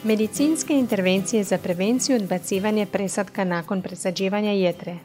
Medicinske intervencije za prevenciju odbacivanja presadka nakon presađivanja jetre.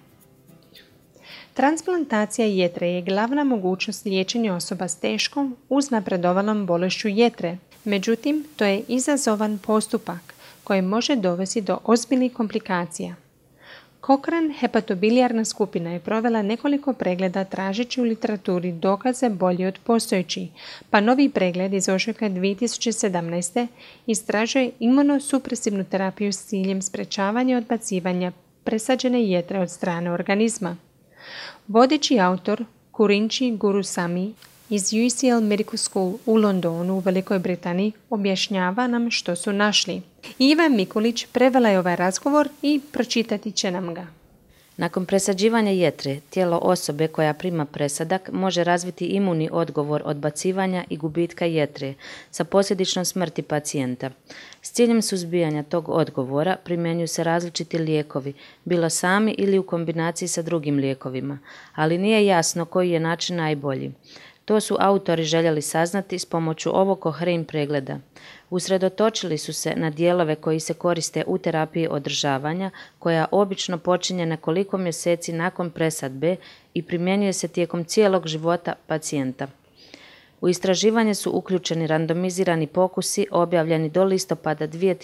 Transplantacija jetre je glavna mogućnost liječenja osoba s teškom uz napredovalom bolešću jetre. Međutim, to je izazovan postupak koji može dovesti do ozbiljnih komplikacija. Cochrane hepatobilijarna skupina je provela nekoliko pregleda tražeći u literaturi dokaze bolji od postojećih, pa novi pregled iz ožujka 2017. istražuje imunosupresivnu terapiju s ciljem sprečavanja odbacivanja presađene jetre od strane organizma. Vodeći autor Kurinchi Gurusamy iz UCL Medical School u Londonu u Velikoj Britaniji objašnjava nam što su našli. Iva Mikulić prevela je ovaj razgovor i pročitati će nam ga. Nakon presađivanja jetre, tijelo osobe koja prima presadak može razviti imuni odgovor odbacivanja i gubitka jetre sa posljedičnom smrti pacijenta. S ciljem suzbijanja tog odgovora primjenjuju se različiti lijekovi, bilo sami ili u kombinaciji sa drugim lijekovima, ali nije jasno koji je način najbolji. To su autori željeli saznati s pomoću ovog Cochrane pregleda. Usredotočili su se na dijelove koji se koriste u terapiji održavanja, koja obično počinje nekoliko mjeseci nakon presadbe i primjenjuje se tijekom cijelog života pacijenta. U istraživanje su uključeni randomizirani pokusi objavljeni do listopada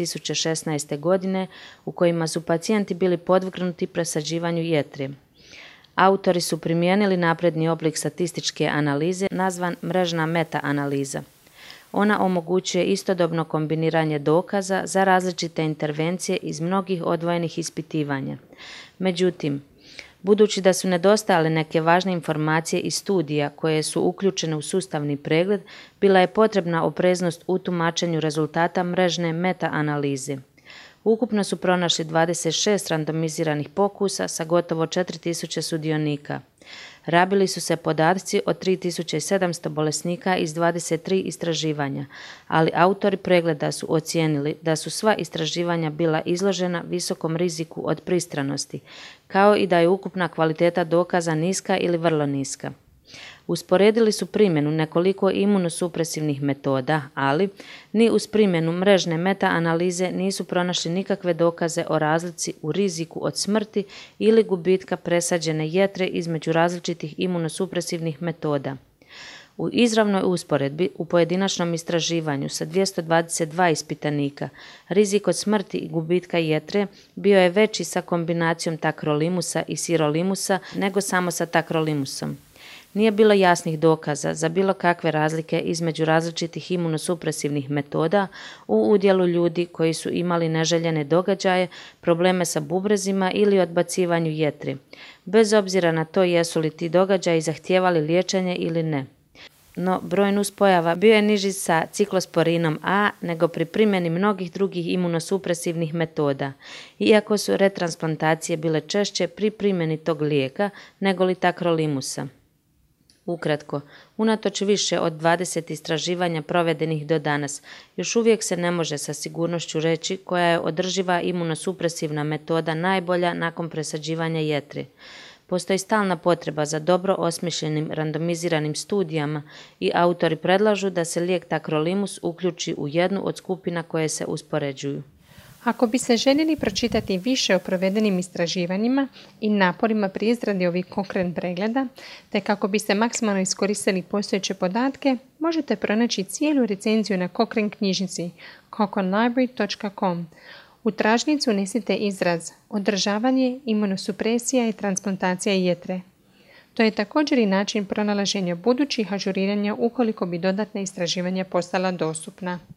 2016. godine u kojima su pacijenti bili podvrgnuti presađivanju jetre. Autori su primijenili napredni oblik statističke analize nazvan mrežna meta-analiza. Ona omogućuje istodobno kombiniranje dokaza za različite intervencije iz mnogih odvojenih ispitivanja. Međutim, budući da su nedostajale neke važne informacije iz studija koje su uključene u sustavni pregled, bila je potrebna opreznost u tumačenju rezultata mrežne meta-analize. Ukupno su pronašli 26 randomiziranih pokusa sa gotovo 4000 sudionika. Rabili su se podaci od 3700 bolesnika iz 23 istraživanja, ali autori pregleda su ocijenili da su sva istraživanja bila izložena visokom riziku od pristranosti, kao i da je ukupna kvaliteta dokaza niska ili vrlo niska. Usporedili su primjenu nekoliko imunosupresivnih metoda, ali ni uz primjenu mrežne meta-analize nisu pronašli nikakve dokaze o razlici u riziku od smrti ili gubitka presađene jetre između različitih imunosupresivnih metoda. U izravnoj usporedbi u pojedinačnom istraživanju sa 222 ispitanika, rizik od smrti i gubitka jetre bio je veći sa kombinacijom takrolimusa i sirolimusa nego samo sa takrolimusom. Nije bilo jasnih dokaza za bilo kakve razlike između različitih imunosupresivnih metoda u udjelu ljudi koji su imali neželjene događaje, probleme sa bubrezima ili odbacivanju jetre, bez obzira na to jesu li ti događaji zahtijevali liječenje ili ne. No, broj nuspojava bio je niži sa ciklosporinom A nego pri primjeni mnogih drugih imunosupresivnih metoda, iako su retransplantacije bile češće pri primjeni tog lijeka nego li takrolimusa. Ukratko, unatoč više od 20 istraživanja provedenih do danas, još uvijek se ne može sa sigurnošću reći koja je održiva imunosupresivna metoda najbolja nakon presađivanja jetre. Postoji stalna potreba za dobro osmišljenim randomiziranim studijama i autori predlažu da se lijek takrolimus uključi u jednu od skupina koje se uspoređuju. Ako bi se željeli pročitati više o provedenim istraživanjima i naporima pri izradi ovih Cochrane pregleda, te kako biste maksimalno iskoristili postojeće podatke, možete pronaći cijelu recenziju na Cochrane knjižnici cochranelibrary.com. U tražnicu unesite izraz održavanje, imunosupresija i transplantacija jetre. To je također i način pronalaženja budućih ažuriranja ukoliko bi dodatna istraživanja postala dostupna.